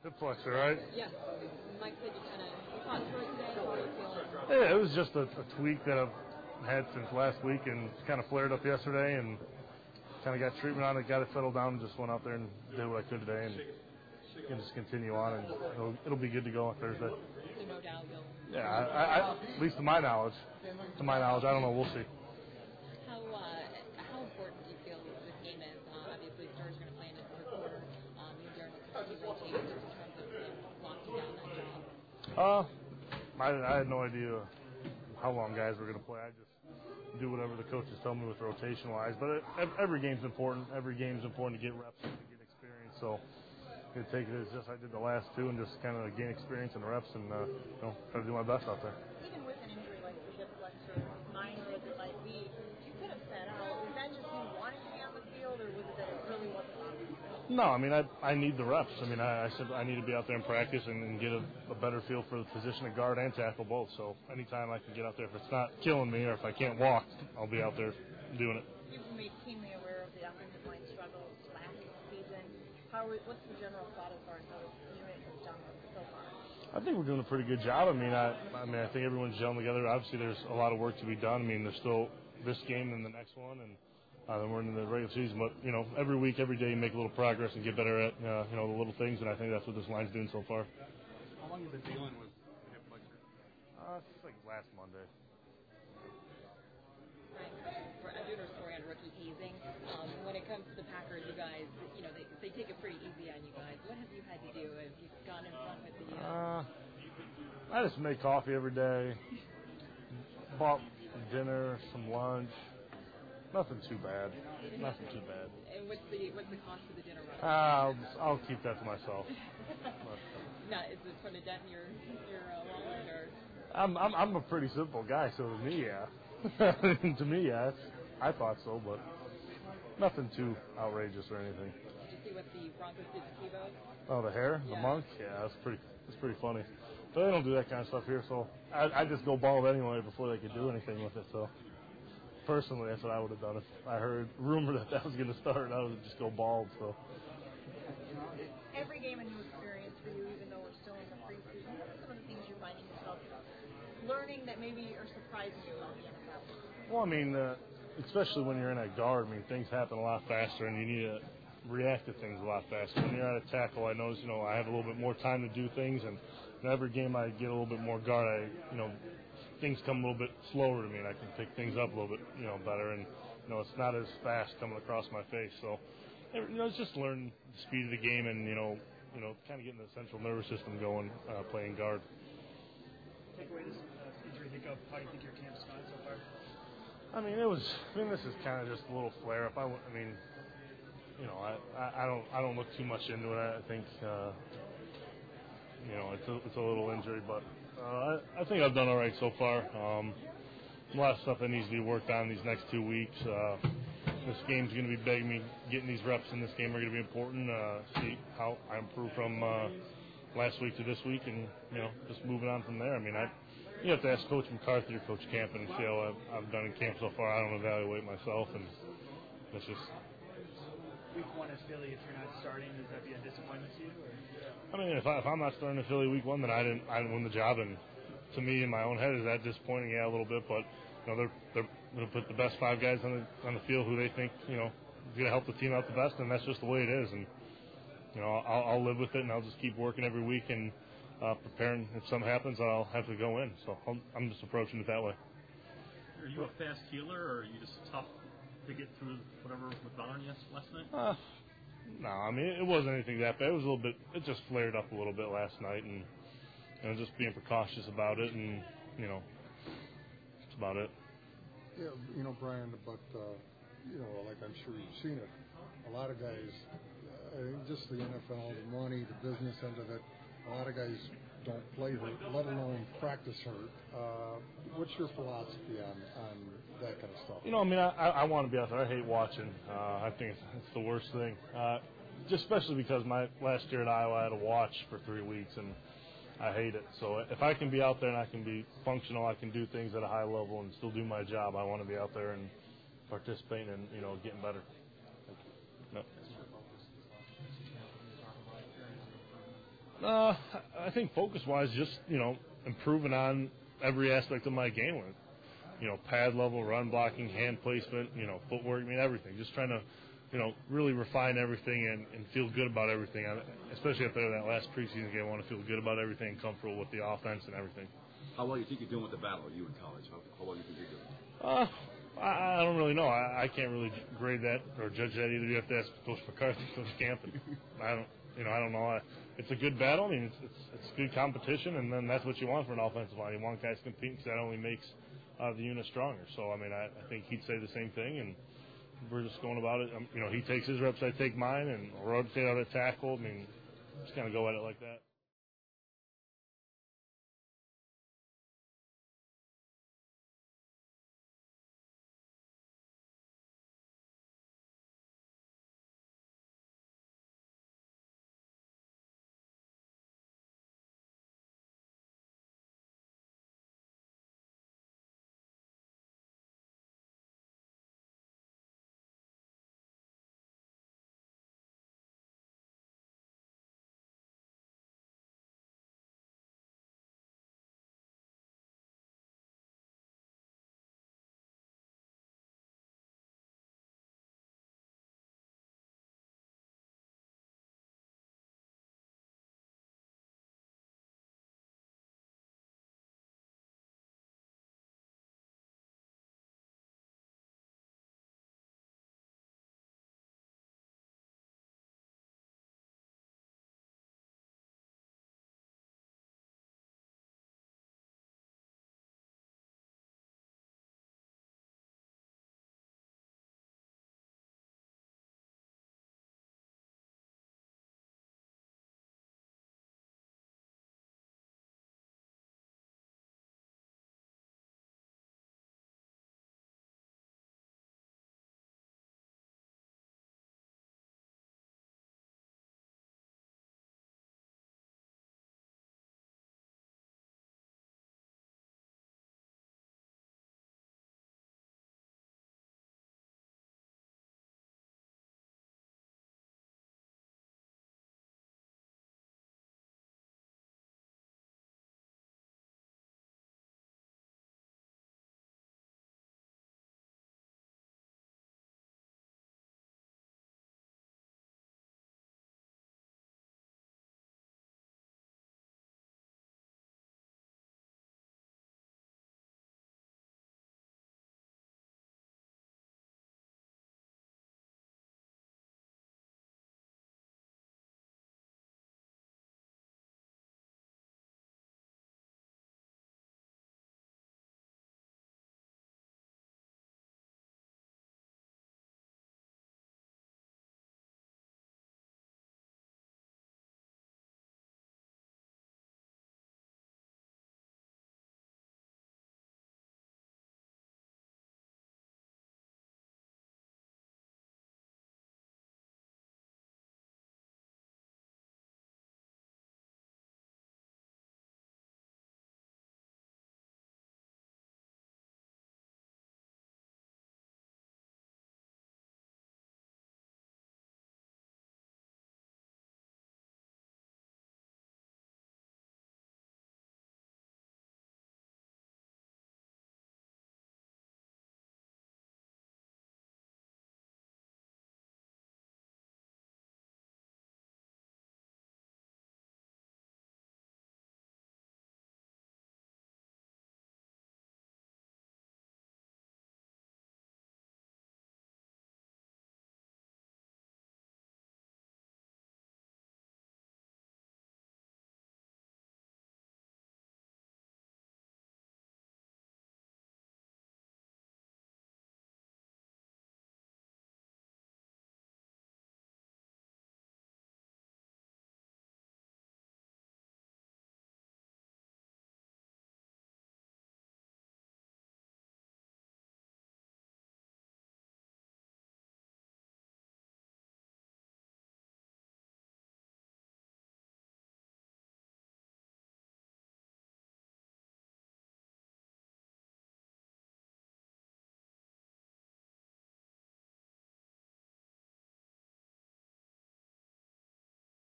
Hip flexor, right? Yeah. Mike said you fought through it today. How are you feeling? Yeah, it was just a tweak that I've had since last week and kind of flared up yesterday and kind of got treatment on it, got it settled down, and just went out there and did what I could today and can just continue on, and it'll be good to go on Thursday. So no doubt you'll... Yeah, I at least to my knowledge, I don't know. We'll see. How important do you feel this game is? Obviously, Sturridge going to play in the third quarter. You and Darren will continue rotating just in terms of locking down that job. I had no idea how long guys were going to play. I just do whatever the coaches tell me with rotation-wise. But every game's important. Every game's important to get reps and to get experience. So I'm going to take it as just I did the last two and just kind of gain experience and reps and try to do my best out there. Even with an injury like the hip flexor, minor as it might be, you could have sat out. Was that just you wanting to be on the field, or was it that it really wasn't on the field? No, I mean, I need the reps. I mean, I said I need to be out there and practice and get a better feel for the position of guard and tackle both. So anytime I can get out there, if it's not killing me or if I can't walk, I'll be out there doing it. You've made keenly aware of the offensive line struggles last season. What's the general thought as far as how the unit has done so far? I think we're doing a pretty good job. I think everyone's gelling together. Obviously, there's a lot of work to be done. I mean, there's still this game and the next one, and then we're in the regular season. But every week, every day, you make a little progress and get better at the little things. And I think that's what this line's doing so far. How long have you been dealing with hip flexor? It's like last Monday. Right. I'm doing a story on rookie hazing. When it comes to the Packers, you guys, they take it pretty easy on you guys. What have you had to do? Have you gone in front with the... I just make coffee every day. Bought dinner, some lunch. Nothing too bad. And what's the cost of the dinner run? I'll keep that to myself. Now, is it from a dent in your wallet, or? I'm a pretty simple guy, so to me, yeah. To me, yeah. I thought so, but nothing too outrageous or anything. Did you see what the Broncos did to Tebow? Oh, the hair, yeah. The monk, yeah, that's pretty funny. But they don't do that kind of stuff here, so I just go bald anyway before they could do anything with it. So personally, that's what I would have done if I heard rumor that was going to start. I would just go bald. So every game a new experience for you, even though we're still in the preseason. What are some of the things you're finding yourself learning that maybe are surprising you about the NFL? Well, I mean, especially when you're in a guard, I mean, things happen a lot faster, and you need to react to things a lot faster. When you're at a tackle, I notice, I have a little bit more time to do things, and every game I get a little bit more guard, things come a little bit slower to me, and I can pick things up a little bit, better, and, it's not as fast coming across my face. So, it's just learning the speed of the game and, kind of getting the central nervous system going, playing guard. Take away this injury, think of how you think your camp's gone so far? This is kind of just a little flare up. I don't look too much into it. I think, it's a little injury, but I think I've done all right so far. A lot of stuff that needs to be worked on these next 2 weeks. This game's going to be begging me. Getting these reps in this game are going to be important. See how I improve from last week to this week, and just moving on from there. You have to ask Coach McCarthy or Coach Camp and see how I've done in camp so far. I don't evaluate myself, and it's just. Week 1 is Philly. If you're not starting, does that be a disappointment to you? Or? If I'm not starting in Philly week 1, then I didn't win the job, and to me, in my own head, is that disappointing? Yeah, a little bit, but they're going to put the best 5 guys on the field who they think is going to help the team out the best, and that's just the way it is. And I'll live with it, and I'll just keep working every week and preparing. If something happens, I'll have to go in. So I'm just approaching it that way. Are you a fast healer, or are you just tough to get through whatever was bothering you last night? No, it wasn't anything that bad. It was a little bit. It just flared up a little bit last night, and just being precautious about it, and that's about it. Yeah, Brian, but like I'm sure you've seen it, a lot of guys, just the NFL, the money, the business end of it, a lot of guys don't play hurt, let alone practice hurt. What's your philosophy on that kind of stuff? I want to be out there. I hate watching. I think it's the worst thing. Just especially because my last year at Iowa I had to watch for 3 weeks, and I hate it. So if I can be out there and I can be functional, I can do things at a high level and still do my job, I want to be out there and participating and, getting better. No, I think focus-wise, just, improving on every aspect of my game with, pad level, run blocking, hand placement, footwork, everything. Just trying to, really refine everything and feel good about everything. Especially after that last preseason game, I want to feel good about everything and comfortable with the offense and everything. How well you think you're doing with the battle? You in college? How well you think you're doing? I don't really know. I can't really grade that or judge that either. You have to ask Coach McCarthy, Coach Camp. I don't know. It's a good battle. It's good competition, and then that's what you want for an offensive line. You want guys competing because that only makes the unit stronger. So, I think he'd say the same thing, and we're just going about it. He takes his reps, I take mine, and rotate out a tackle. Just kind of go at it like that.